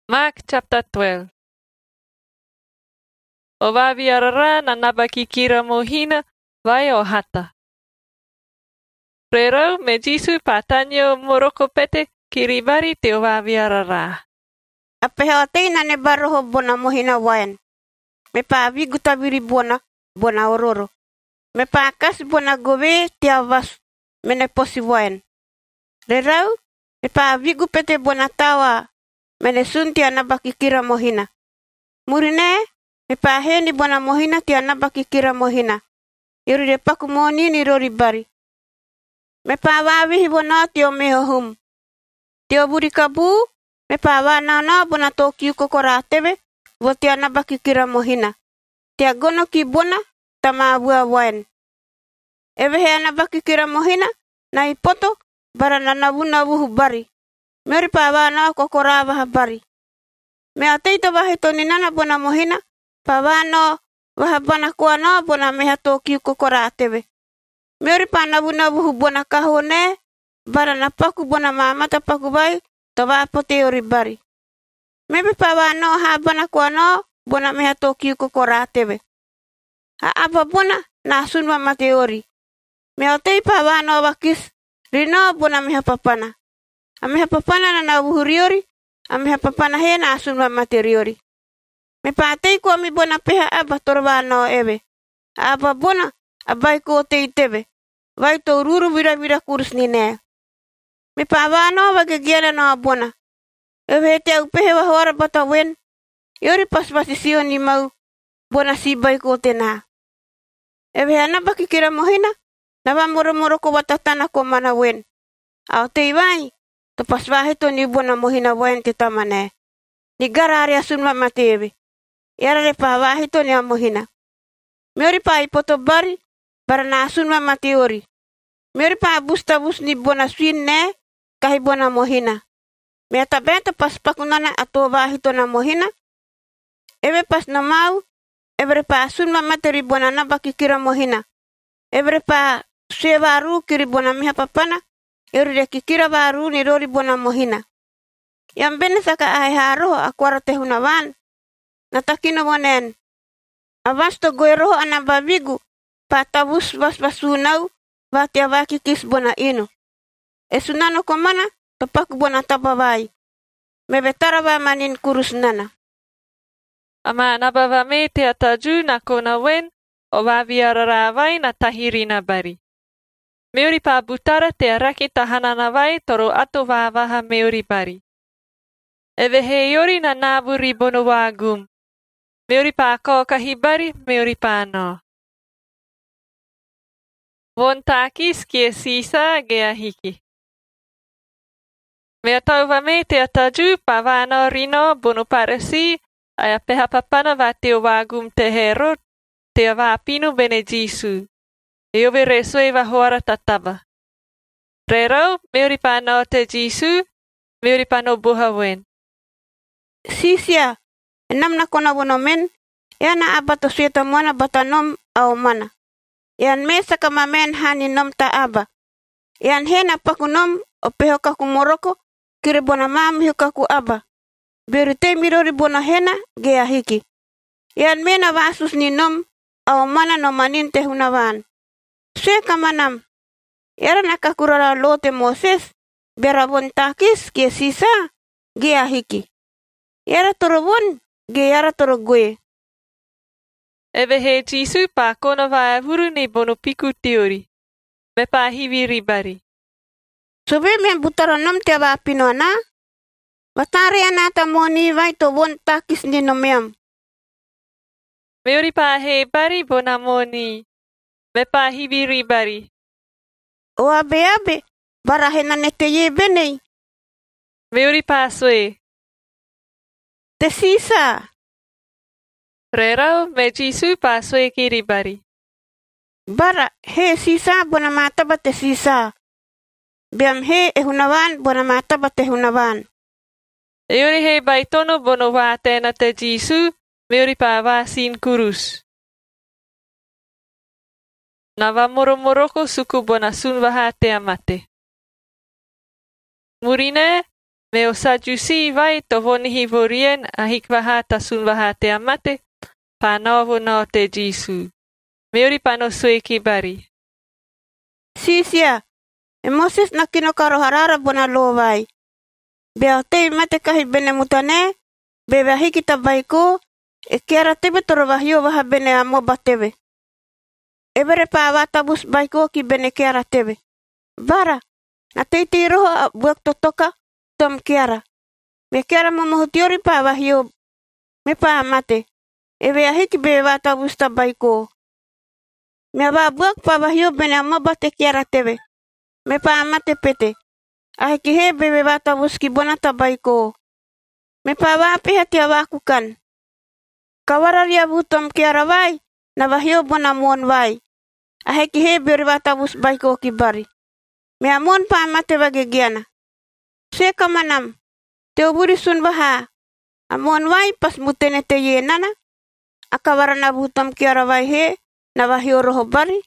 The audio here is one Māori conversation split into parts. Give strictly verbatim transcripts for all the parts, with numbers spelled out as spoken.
Mark chapter twelve. O vaviarara na nabakikira mohina vai o hata. Rerau me Jisu patanyo moroko pete kiribari te o vaviarara. A peha tei na ne baroho bona mohina wayan. Me pa vigu tabiri bona, bona ororo. Me pa kas bona gove te avas, me ne posi wayan. Rerau, me pa vigu pete bona tawa, me ne sun te anabakikira mohina. Murine, me pa heni bona mohina te anabakikira mohina. Yuri de paku moni ni rori bari. Me pa wavihi bona te o meho hum. Te o buri kabu, me pa wana na bona toki ukokora tebe, vo te anabakikira mohina. Te agono ki bona, tama abua wain. Ewe he anabakikira mohina, na ipoto, bara na nabu nabu bari. Meri pa wana kokora waha bari. Me ateito waheto ni nana bona mohina, pa wano waha bana kuano bona meha toki ukokora tebe. Meri pa nabu nabu bona kahone, bara na paku bona mamata paku bai, tawa pote ori bari. Mebe pa wano ha bana kuano, bona meha toki ukokora tebe. Ha apa bona na sunwa mate ori. Me otei pa wano wakis, rino bona meha papana. A meha papana na na uhuriori, a meha papana he na sunwa mate riori. Me pa atei ko mi bona peha aba toro wano ewe. A apa bona, abai ko otei tebe. Vai to ruru vira vira kurus ni ne. Me pa wano wake giana na bona. Ewe he te upehe wa hora bata wen. Yori pas pasisio ni mau, bona si bai ko te na. Ewe he anabakikira mohina, nawa moro moro ko watatana ko mana wen. Ao te iwai, to pas waheto ni bona mohina wen te tamane. Ni gara ari asunwa matewe. Yara re pa waheto ni a mohina. Meori pa ipoto bari, bara na asunwa mateori. Meori pa busta bus ni bona swin ne, kahi bona mohina. Mea tabenta pas pakunana ato wahito na mohina. Ewe pas na mau, ewe pa asunwa materi bona nabakikira mohina. Ewe pa sue waru kiri bona miha papana, ewe re kikira waru ni rori bona mohina. Yang bene saka ahe haroho akwara te hunawan. Natakino bonen. Avas to goe roho anababigu, pa tabus vas vasunau, vati avaki kis bona ino. E sunano komana, topaku bona tabawai. Mebetara wa manin kurus nana. Ama nabawa me te ataju na kona wen, o vaviarara vai na tahiri na bari. Meori pa butara te araki tahana na vai toro ato wawaha meori bari. Ewe he yori na naburi bono wagum. Meori pa ko kahi bari, meori pa no. Won takis kie sisa gea hiki. Mea tauwa me te ataju pa wano rino bono parasi, aya peha papana wa te o wagum te Herod, te wapinu bene Jisu. E owe re soi wa hoara tataba. Rerau, meori pa no te Jisu, meori pa no buha wen. Sisia, enam na kona wono men, yana abato sueta mwana batanom au mana. Yan me saka mamen hani nom ta aba. Yan hena pakunom o peho kaku moroko, kire bona mam hiu kaku aba. Berite mirori bona hena gea hiki. Yan me na vasus ni nom au mana no manin te hunawan. Sue kamanam. Yara nakakurara lote Moses, bera bon takis kie sisa gea hiki. Yara toro bon, ge yara toro goe. Ewe he Jisu pa kona wa huru ni bono piku teori. Me pa hiwi ribari. Sobe me butara nom te wapino na. Watare anata moni vai to bon takis ni no meam. Meori pa he bari bona moni. Me pa hiwi ribari. O abe abe, bara he na nete ye benei. Meori pa sue. Te sisa. Rerau me Jisu pa sue ki ribari. Bara he sisa bona mataba te sisa. Biam he e hunawan bona mataba te hunawan. Eori he baitono bono wa tena te Jisu, meori pa wa sin kurus. Na wa moro moroko suku bona sun waha te amate. Murine, Me o Saddusi vai to wonihi vorien a hikwaha ta sunwaha te amate, pa novo no te Jisu. Meori pano sui ki bari. Sisia, e Moses na kino karoharara bona lo vai. Bea te mate kahi bene mutane, bebe hiki ta baiko, e kiara tebe toro wahio waha bene a moba tebe. Ebere pa watabus baiko ki bene kiara tebe. Bara, na teiti roho a buak totoka, tom kiara. Me kiara momohutiori pa wahio, me pa mate. Ebe a hiki bebe watabus ta baiko. Me wa buak pa wahio bene a moba te kiara tebe. Me pa mate pete. A hiki he bebe watabus ki bona ta baiko. Me pa wapi hati a wakukan. Kawararia butom kiara vai, na wahio bona muon vai. A heki he bebe watabus baiko ki bari. Me a muon pa mate wagegiana. Seka manam, te oburi sun waha. A muon vai pas mutene te ye nana. A kawarana butom kiara vai he, na wahio roho bari.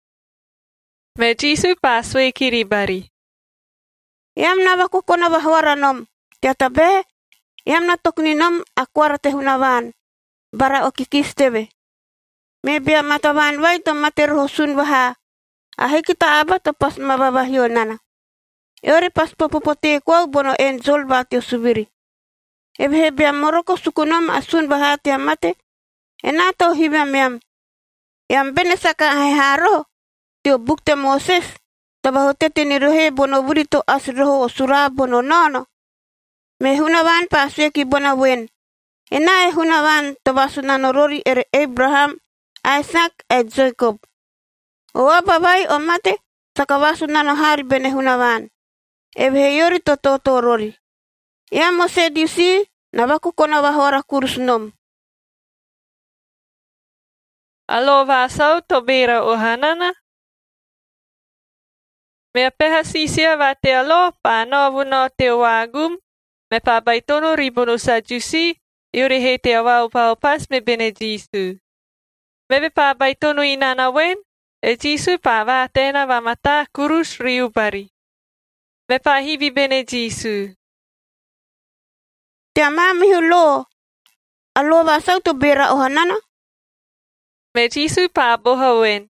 Me Jisu pa sui kiri bari. Iam na wakukona wahwara nom. Tiata be, iam na tokni nom akwara te hunawan. Bara o kikis tebe. Me bia matawan vai to mate roho sun waha. Ahe kita aba to pas mababahio nana. Eore pas popopote kwau bono enzol ba teo subiri. Ebe he bia moroko sukunom asun waha te amate. E na tau hiba meam. Iam bene saka ahe haro. Teo bukte Moses. Tabahote te ni rohe bono buri to as roho o sura bono nono. Me hunawan pa sueki bona wen. E na e hunawan to basunano rori ere Abraham, Isaac e Jacob. O aba vai o mate, sakawasunano hari bene hunawan. Ebe he yori to toto rori. Ia mo se diusi, na waku kona wahora kurus nom. Alo vasau to bera o hanana. Mea peha sisia wa te alo pa novu no te wagum, me pa baitono ribono Saddusi, iore he te awau pao pas me bene Jisu. Mebe pa baitono inana wen, e Jisu pa wa tena wa mata kurus riu bari. Me pa hivi bene Jisu. Te amamihu lo, alo wasau to bera o hanana. Me Jisu pa boha wen.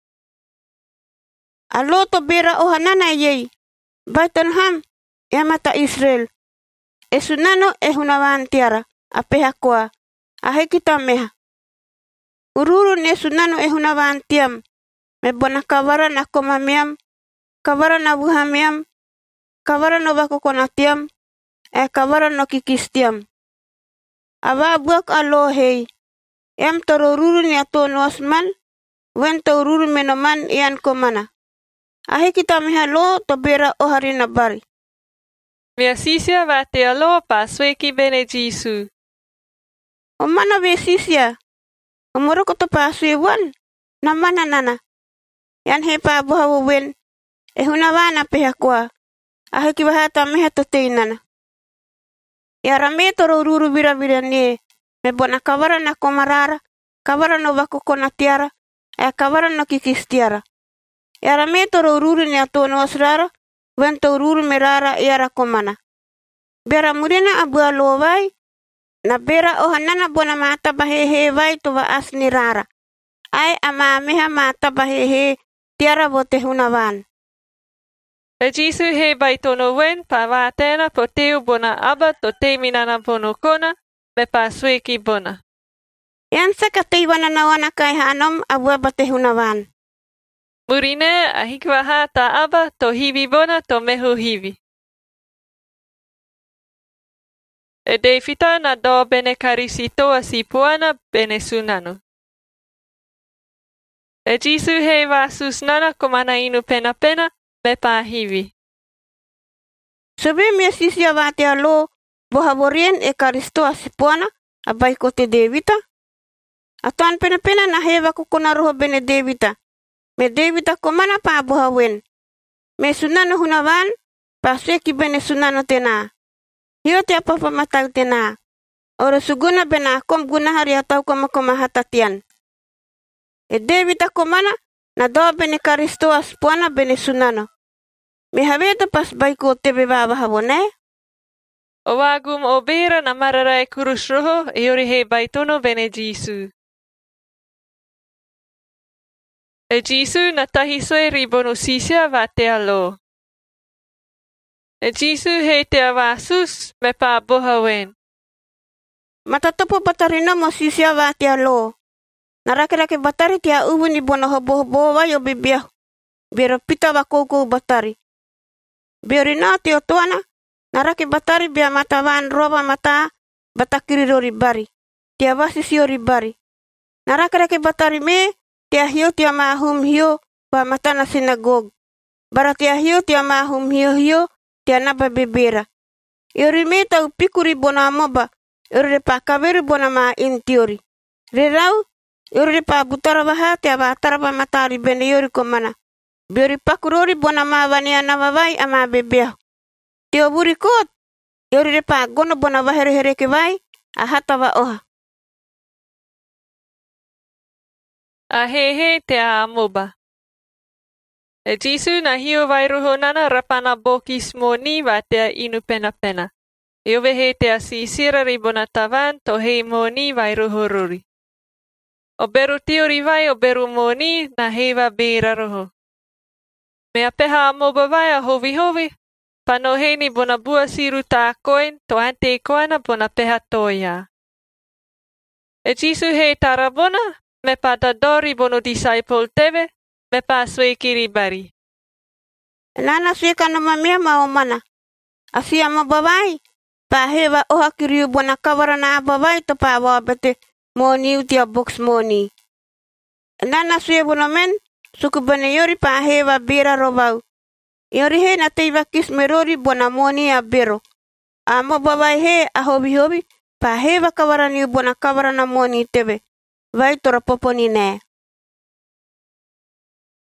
Alo to bera o hanana yei. Baiton ham, e mata Israel. E sunano e hunawan tiara, a peha koa, a hekita meha. Ururu ne sunano e hunawan tiam, me bona kawara na koma miam, kawara na buha miam, kawara no wakokona tiam, e kawara no kikis tiam. Awa buak alo hei, em toro ururu ni ato nuasman, wen to ururu menoman ian komana. Ahe kita meha lo to bera o harina bari. Mea sisia wa te alo pa sueki bene Jisu. O mana be sisia. O moroko to pa sui wan. Na mana nana. Yan he pa buha wen. E huna wana peha koa. Ahe ki wahata meha to te inana. Ya rame toro ururu vira vira nie. Me bona kawara na komarara. Kawara no wakokona tiara. E kawara no kikis tiara. Ya rame toro ururu ni ato no asrara. Wen to ururu merara iara komana. Bera murina abu alo vai. Na bera o hanana bona mata bahehe vai to wa asni rara. Ai ama meha mata bahehe tiara bote hunawan. E Jisu he baitono wen pa wa tena po teu bona aba to te minana bono kona me pa sueki bona. Yan saka te wana na wana kai hanom abu abate hunawan. Murine a hikwaha ta aba to hivi bona to mehu hivi. E de fita na do bene karisito a si puana bene sunano. E Jisu he wa susnana komana inu pena pena me pa hivi. Sobe mea sisia wa te alo boha borien e karisto a si puana a baiko te Devita. A tuan pena pena na hewa kukona roho bene Devita. Me Devita komana pa boha wen. Me sunano hunawan pa sueki bene sunano tena. Hio te apapa matau tena. Ora suguna bena kom guna hari atau koma koma hatatian. E Devita komana na doa bene karisto a spuana bene sunano. Me haveta pas baiko tebe baba habone. O wagum o bera na mararai kurus roho e ori he baitono bene Jisu. E Jisu na tahi soe ribono sisia va te alo. E Jisu he te awasus me pa boha wen. Matatopo batari na mo sisia va te alo. Narake-rake batari tia ubu ni bona hobo-hobo wa yo bibiahu. Bero pita wa koukou batari. Biori na te o tuana. Narake batari bia mata waan roba mata batakiri rori bari. Tia wasisi ori bari. Narake-rake batari me tia hio tia mahum hio wa mata na sinagog. Bara tia hio tia mahum hio hio tia naba bebera. Iori me tau pikuri bona amoba. Iori repa kaveru bona maa intiori. Rerau, iori repa butara waha tia wa taraba matari bene iori komana. Biori pakurori bona maa wania nawawai ama bebeahu. Tio buri kot, iori repa gono bona wahere-hereke vai, a hata wa oha. A he he te a amoba. E Jisu na hio vai roho nana rapana bokis moni wa te a inu pena pena. E ove he te a sisira ribona tavan to he moni vai roho rori. O beru tiori vai o beru moni na hewa bera roho. Me a peha amoba vai a hovi hovi, pano heini bona bua siru ta koin to ante koana bona peha toia. E Jisu he tarabona, me pa dadori bono disciple teve, me pa sui kiri bari. Nana suika no mamia maomana. Asia mabawai, pa hewa oha kiriu bona kawara na abawai to pa wabete moni utia box moni. Nana suia bona men, suku bane yori pa hewa bera robau. Yori he na teiva kis merori bona moni a bero. A mabawai he a hobi hobi, pa hewa kawara ni bona kawara na moni tebe. Vai tora popo ni ne.